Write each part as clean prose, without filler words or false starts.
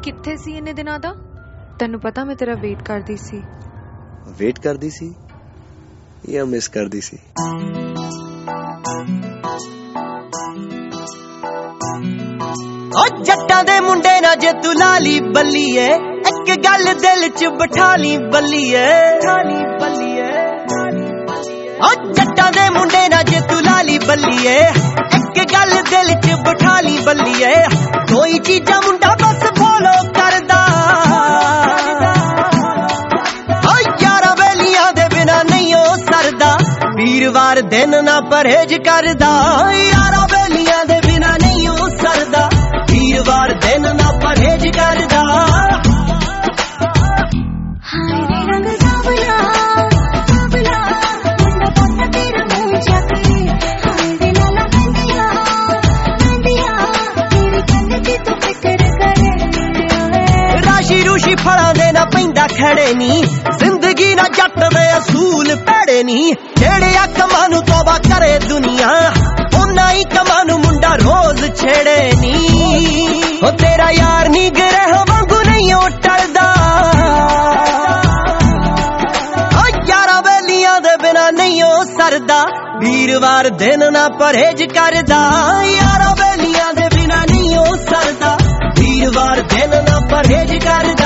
ਕਿੱਥੇ ਸੀ ਇੰਨੇ ਦਿਨਾਂ ਦਾ? ਤੈਨੂੰ ਪਤਾ ਮੈਂ ਤੇਰਾ ਵੇਟ ਕਰਦੀ ਸੀ। ਵੇਟ ਕਰਦੀ ਸੀ ਜਾਂ ਮਿਸ ਕਰਦੀ ਸੀ? ਓ ਜੱਟਾਂ ਦੇ ਮੁੰਡੇ ਨਾ ਜੇ ਤੂੰ ਲਾਲੀ ਬੱਲੀਏ, ਇੱਕ ਗੱਲ ਦਿਲ ਚ ਬਿਠਾ ਲਈ ਬੱਲੀਏ। ਓ ਜੱਟਾਂ ਦੇ ਮੁੰਡੇ ਨਾ ਜੇ ਤੂੰ ਲਾਲੀ ਬੱਲੀਏ, ਇੱਕ ਗੱਲ ਦਿਲ ਚ ਬਿਠਾ ਲਈ ਬੱਲੀਏ। ਕੋਈ ਚੀਜ਼ਾਂ ਮੁੰਡਾ ਬਸ ਫੋਲੋ ਕਰਦਾ, ਓ ਯਾਰਾਂ ਵੇਲੀਆਂ ਦੇ ਬਿਨਾ ਨਹੀਂ ਉਹ ਸਰਦਾ। ਵੀਰਵਾਰ ਦਿਨ ਨਾ ਪਰਹੇਜ ਕਰਦਾ, ਯਾਰਾਂ ਵੇਲੀਆਂ ਦੇ ਬਿਨਾ ਨਹੀਂ ਉਹ ਸਰਦਾ। ਵੀਰਵਾਰ ਦਿਨ ਨਾ ਪਰਹੇਜ ਕਰਦਾ। ਰਾਸ਼ੀ ਰੂਸ਼ੀ ਫਲਾਂ ਦੇ ਨਾ ਪੈਂਦਾ ਖੜੇ ਨੀ, ਜ਼ਿੰਦਗੀ ਨਾ ਜੱਟ ਦੇ ਅਸੂਲ ਭੈੜੇ ਨੀ। ਜਿਹੜੇ ਆ ਕੰਮਾਂ ਨੂੰ ਤੋਬਾ ਕਰੇ ਦੁਨੀਆ, ਉਹਨਾਂ ਹੀ ਕੰਮਾਂ ਨੂੰ ਮੁੰਡਾ ਰੋਜ਼ ਛੇੜੇ ਨੀ। ਉਹ ਤੇਰਾ ਯਾਰ ਨੀ ਗ੍ਰਹਿ ਵਾਂਗੂ ਨਹੀਂ ਉਹ ਟਲਦਾ, ਉਹ ਯਾਰਾਂ ਵੇਲੀਆਂ ਦੇ ਬਿਨਾ ਨਹੀਂ ਉਹ ਸਰਦਾ। ਵੀਰਵਾਰ ਦਿਨ ਨਾ ਪਰਹੇਜ ਕਰਦਾ, ਯਾਰਾਂ ਵੇਲੀਆਂ ਦੇ ਬਿਨਾ ਨਹੀਂ ਉਹ ਸਰਦਾ। ਵੀਰਵਾਰ ਦਿਨ ਨਾ ਪਰਹੇਜ ਕਰਦਾ।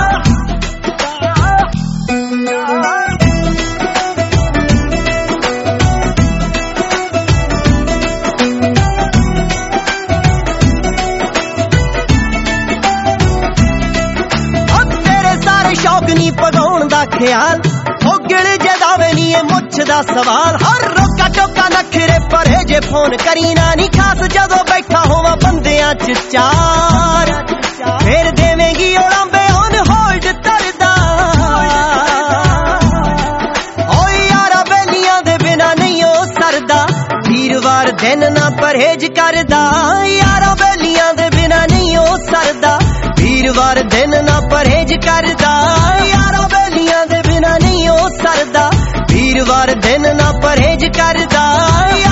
ਸ਼ੌਕ ਨੀ ਪਗਾਉਣ ਦਾ ਖਿਆਲ, ਉਹ ਗਿਲ ਜਦਾਵੇ ਨੀ ਇਹ ਮੁੱਛ ਦਾ ਸਵਾਲ। ਹਰ ਰੋਕਾ ਟੋਕਾ ਨਖਰੇ ਪਰਹੇਜੇ ਫੋਨ ਕਰੀ ਨਾ ਨੀ ਖਾਸ, ਜਦੋਂ ਬੈਠਾ ਹੋਵਾਂ ਬੰਦਿਆਂ ਚ ਚਾਰ। ਫੇਰ ਦੇਵੇਂਗੀ ਉਲਾਂਬੇ ਔਨ ਹੋਲਡ ਤਰਦਾ, ਓ ਯਾਰਾਂ ਵੇਲੀਆਂ ਦੇ ਬਿਨਾ ਨਹੀਂ ਉਹ ਸਰਦਾ। ਵੀਰਵਾਰ ਦਿਨ ਨਾ ਪਰਹੇਜ ਕਰਦਾ, ਯਾਰਾਂ ਵੇਲੀਆਂ ਦੇ ਬਿਨਾ ਨਹੀਂ ਉਹ ਸਰਦਾ। ਵੀਰਵਾਰ ਦਿਨ ਨਾ ਪਰਹੇਜ ਕਰਦਾ, ਯਾਰਾਂ ਵੇਲੀਆਂ ਦੇ ਬਿਨਾ ਨਹੀਂ ਉਹ ਸਰਦਾ। ਵੀਰਵਾਰ ਦਿਨ ਨਾ ਪਰਹੇਜ ਕਰਦਾ।